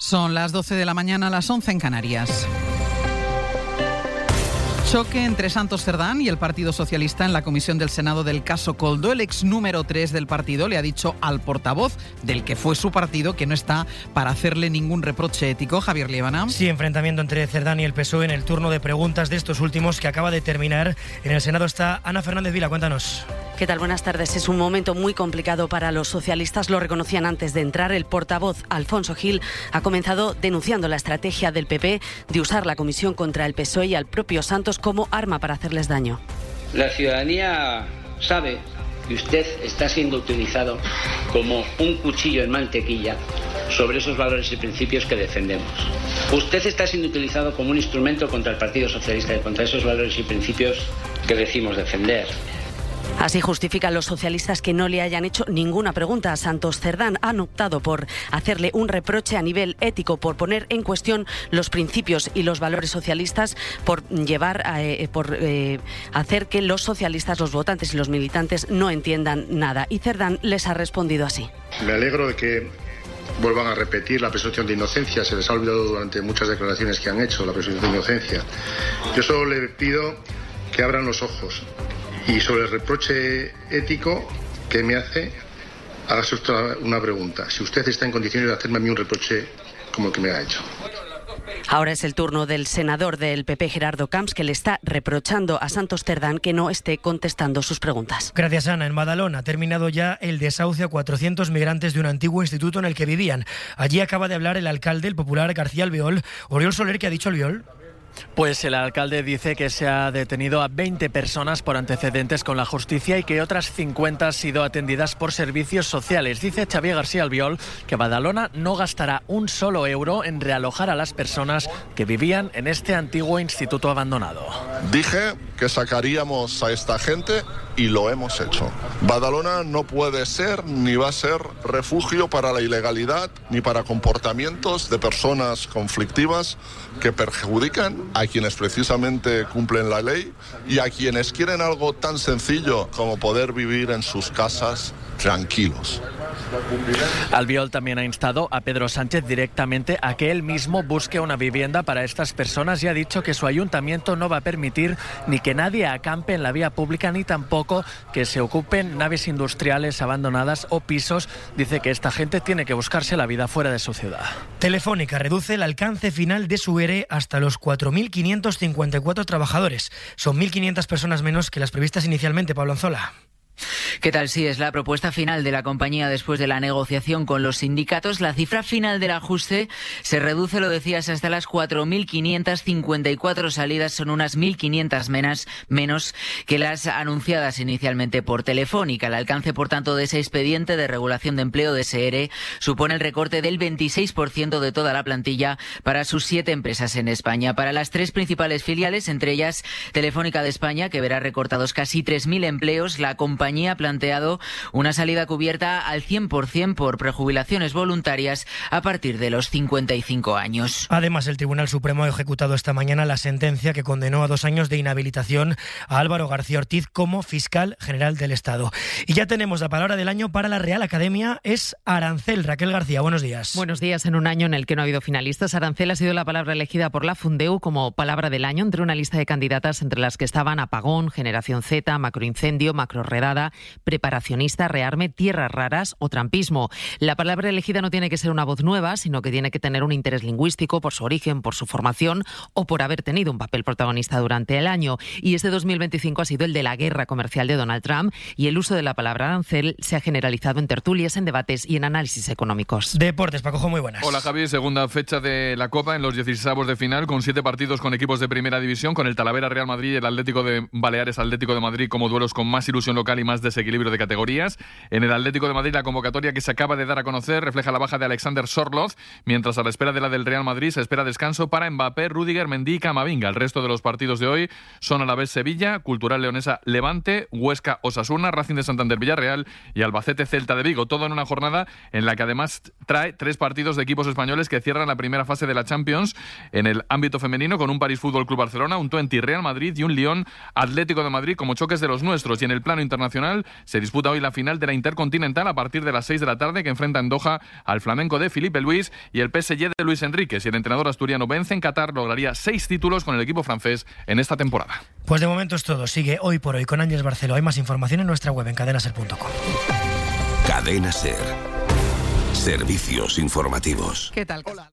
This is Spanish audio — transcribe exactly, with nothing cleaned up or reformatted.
Son las doce de la mañana, las once en Canarias. Choque entre Santos Cerdán y el Partido Socialista en la comisión del Senado del caso Koldo. El ex número tres del partido le ha dicho al portavoz del que fue su partido que no está para hacerle ningún reproche ético. Javier Liébana. Sí, enfrentamiento entre Cerdán y el P S O E en el turno de preguntas de estos últimos que acaba de terminar. En el Senado está Ana Fernández Vila, cuéntanos. ¿Qué tal? Buenas tardes. Es un momento muy complicado para los socialistas. Lo reconocían antes de entrar. El portavoz Alfonso Gil ha comenzado denunciando la estrategia del P P de usar la comisión contra el P S O E y al propio Santos como arma para hacerles daño. La ciudadanía sabe que usted está siendo utilizado como un cuchillo en mantequilla sobre esos valores y principios que defendemos. Usted está siendo utilizado como un instrumento contra el Partido Socialista y contra esos valores y principios que decimos defender. Así justifican los socialistas que no le hayan hecho ninguna pregunta a Santos Cerdán. Han optado por hacerle un reproche a nivel ético, por poner en cuestión los principios y los valores socialistas, por llevar, eh, por eh, hacer que los socialistas, los votantes y los militantes no entiendan nada. Y Cerdán les ha respondido así. Me alegro de que vuelvan a repetir la presunción de inocencia. Se les ha olvidado durante muchas declaraciones que han hecho la presunción de inocencia. Yo solo le pido que abran los ojos. Y sobre el reproche ético que me hace, hágase usted una pregunta. Si usted está en condiciones de hacerme a mí un reproche como el que me ha hecho. Ahora es el turno del senador del P P, Gerardo Camps, que le está reprochando a Santos Cerdán que no esté contestando sus preguntas. Gracias, Ana. En Badalona ha terminado ya el desahucio a cuatrocientos migrantes de un antiguo instituto en el que vivían. Allí acaba de hablar el alcalde, el popular García Albiol. Oriol Soler, ¿qué ha dicho Albiol? Pues el alcalde dice que se ha detenido a veinte personas por antecedentes con la justicia y que otras cincuenta han sido atendidas por servicios sociales. Dice Xavier García Albiol que Badalona no gastará un solo euro en realojar a las personas que vivían en este antiguo instituto abandonado. Dije que sacaríamos a esta gente y lo hemos hecho. Badalona no puede ser ni va a ser refugio para la ilegalidad ni para comportamientos de personas conflictivas que perjudican a quienes precisamente cumplen la ley y a quienes quieren algo tan sencillo como poder vivir en sus casas tranquilos. Albiol también ha instado a Pedro Sánchez directamente a que él mismo busque una vivienda para estas personas y ha dicho que su ayuntamiento no va a permitir ni que nadie acampe en la vía pública ni tampoco que se ocupen naves industriales abandonadas o pisos. Dice que esta gente tiene que buscarse la vida fuera de su ciudad. Telefónica reduce el alcance final de su E R E hasta los cuatro mil quinientos cincuenta y cuatro trabajadores. Son mil quinientas personas menos que las previstas inicialmente, Pablo Anzola. ¿Qué tal? Sí, es la propuesta final de la compañía después de la negociación con los sindicatos. La cifra final del ajuste se reduce, lo decías, hasta las cuatro mil quinientas cincuenta y cuatro salidas. Son unas mil quinientas menos, menos que las anunciadas inicialmente por Telefónica. El alcance, por tanto, de ese expediente de regulación de empleo de ese E R E supone el recorte del veintiséis por ciento de toda la plantilla para sus siete empresas en España. Para las tres principales filiales, entre ellas Telefónica de España, que verá recortados casi tres mil empleos, la compañía La compañía ha planteado una salida cubierta al cien por ciento por prejubilaciones voluntarias a partir de los cincuenta y cinco años. Además, el Tribunal Supremo ha ejecutado esta mañana la sentencia que condenó a dos años de inhabilitación a Álvaro García Ortiz como fiscal general del Estado. Y ya tenemos la palabra del año para la Real Academia, es arancel. Raquel García, buenos días. Buenos días. En un año en el que no ha habido finalistas, arancel ha sido la palabra elegida por la Fundeu como palabra del año entre una lista de candidatas entre las que estaban apagón, generación Z, macroincendio, macroredada, preparacionista, rearme, tierras raras o trampismo. La palabra elegida no tiene que ser una voz nueva, sino que tiene que tener un interés lingüístico por su origen, por su formación o por haber tenido un papel protagonista durante el año. Y este dos mil veinticinco ha sido el de la guerra comercial de Donald Trump y el uso de la palabra arancel se ha generalizado en tertulias, en debates y en análisis económicos. Deportes, Pacojo, muy buenas. Hola Javi, segunda fecha de la Copa en los dieciseisavos de final con siete partidos con equipos de primera división, con el Talavera Real Madrid y el Atlético de Baleares Atlético de Madrid como duelos con más ilusión local y más desequilibrio de categorías. En el Atlético de Madrid la convocatoria que se acaba de dar a conocer refleja la baja de Alexander Sorloth, mientras a la espera de la del Real Madrid se espera descanso para Mbappé, Rüdiger, Mendy y Camavinga. El resto de los partidos de hoy son Alavés Sevilla, Cultural Leonesa Levante, Huesca Osasuna, Racing de Santander Villarreal y Albacete Celta de Vigo. Todo en una jornada en la que además trae tres partidos de equipos españoles que cierran la primera fase de la Champions en el ámbito femenino, con un París Fútbol Club Barcelona, un Twente Real Madrid y un Lyon Atlético de Madrid como choques de los nuestros. Y en el plano internacional internacional. Se disputa hoy la final de la Intercontinental a partir de las seis de la tarde, que enfrenta en Doha al Flamenco de Filipe Luis y el P S G de Luis Enrique. Si el entrenador asturiano vence en Qatar, lograría seis títulos con el equipo francés en esta temporada. Pues de momento es todo. Sigue Hoy por Hoy con Ángeles Barceló. Hay más información en nuestra web en cadena ser punto com. Cadena Ser. Servicios informativos. ¿Qué tal? Hola.